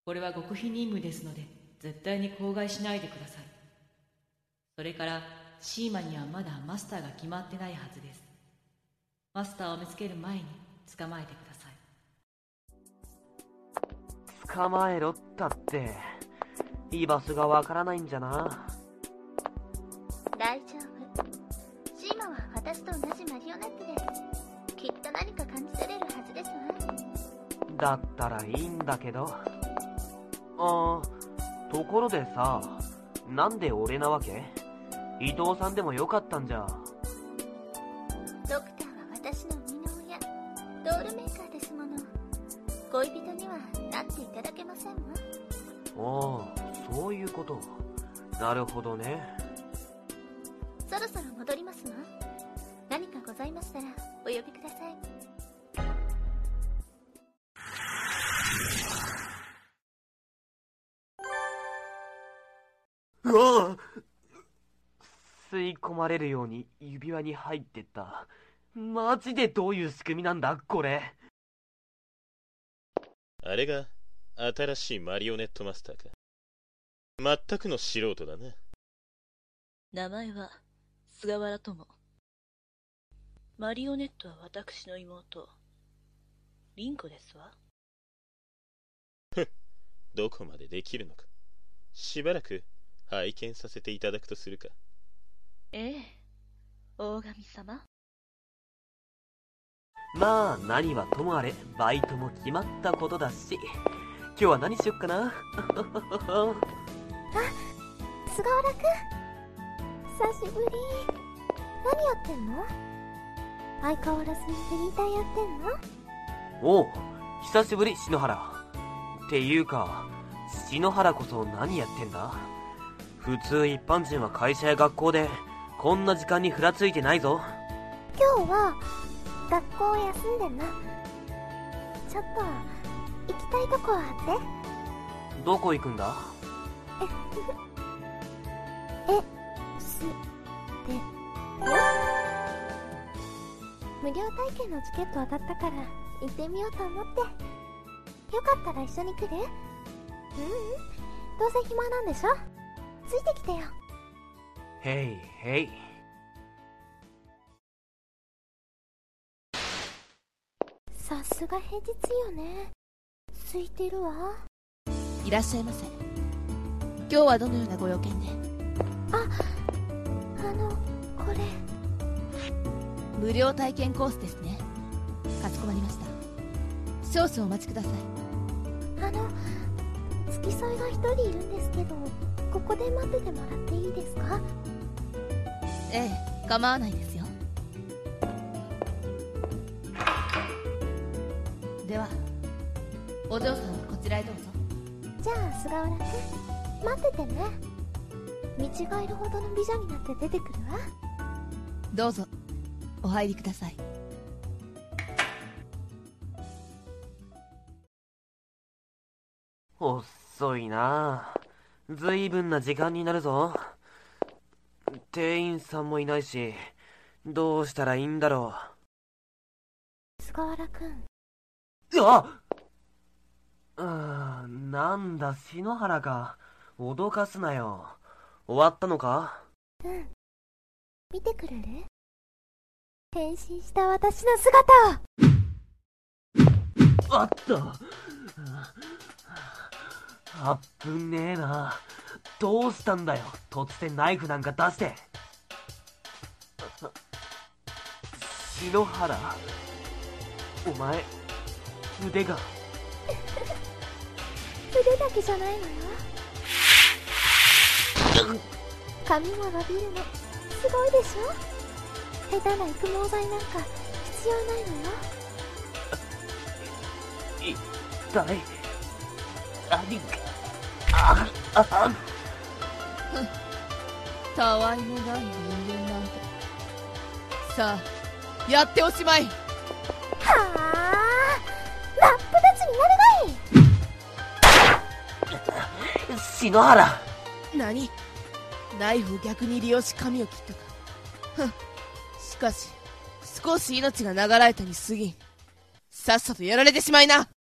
これは極秘任務ですので絶対に口外しないでください。それからシーマにはまだマスターが決まってないはずです。マスターを見つける前に捕まえてください。 捕まえろったって居場所がわからないんじゃな。 大丈夫。シーマは私と同じマリオネットです。きっと何か感じ取れるはずですわ。 だったらいいんだけど。ところでさ、なんで俺なわけ？伊藤さんでもよかったんじゃ。 ドクターは私の身の親、ドールメーカーですもの。恋人にはなっていただけませんわ。 そういうこと。なるほどね。 そろそろ戻りますわ。何かございましたらお呼びください。 うわ！吸い込まれるように指輪に入ってった。マジでどういう仕組みなんだこれ。 あれが新しいマリオネットマスターか。全くの素人だな。 名前は菅原友。マリオネットは私の妹凛子ですわ。 どこまでできるのか。しばらく拝見させていただくとするか。 ええ、大神様。 まあ何はともあれバイトも決まったことだし、今日は何しよっかな。 菅原くん、久しぶり。何やってんの？相変わらずフリーターやってんの？ おう、久しぶり篠原。っていうか篠原こそ何やってんだ？普通一般人は会社や学校でこんな時間にふらついてないぞ。 今日は学校休んでんな。ちょっと行きたいとこあって。 どこ行くんだ？ 無料体験のチケット当たったから行ってみようと思って。よかったら一緒に来る？どうせ暇なんでしょ？ついてきてよ。 へいへい。 さすが平日よね。空いてるわ。 いらっしゃいませ。今日はどのようなご用件で？ これ無料体験コースですね。かしこまりました。少々お待ちください。 付き添いが一人いるんですけど、ここで待っててもらっていいですか？ ええ、構わないですよ。ではお嬢さんはこちらへどうぞ。 じゃあ菅原くん、待っててね。見違えるほどの美女になって出てくるわ。 どうぞお入りください。 遅いな。ずいぶんな時間になるぞ。店員さんもいないし、どうしたらいいんだろ菅原くん。 なんだ篠原か。脅かすなよ。終わったのか？ 見てくれる？変身した私の姿を。 あった。あっぶねえな。どうしたんだよ、突然ナイフなんか出して。篠原、お前腕が腕だけじゃないのよ。髪も伸びるのすごいでしょ。下手な育毛剤なんか必要ないのよ。 痛い。 たわいもない人間なんて。さあやっておしまい。 はあ、真っ二つになるがい。 篠原。 何？ナイフを逆に利用し髪を切ったか。しかし少し命が流れたに過ぎん。さっさとやられてしまいな。